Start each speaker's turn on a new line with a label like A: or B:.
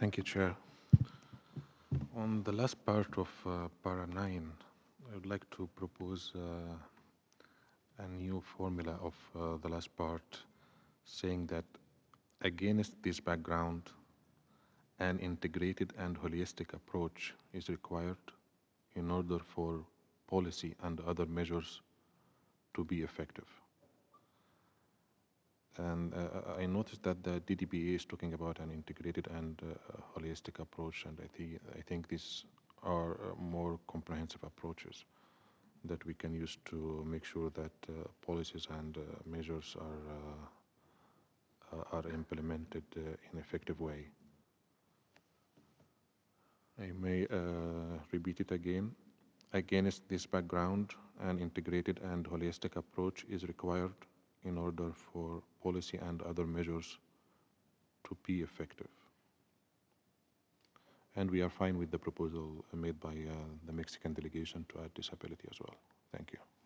A: Thank you, Chair. On the last part of Para 9, I would like to propose a new formula of the last part, saying that against this background, an integrated and holistic approach is required in order for policy and other measures to be effective. And I noticed that the DDBA is talking about an integrated and holistic approach, and I think these are more comprehensive approaches that we can use to make sure that policies and measures are implemented in effective way. I may repeat it again. Against this background, an integrated and holistic approach is required in order for policy and other measures to be effective. And we are fine with the proposal made by the Mexican delegation to add disability as well. Thank you.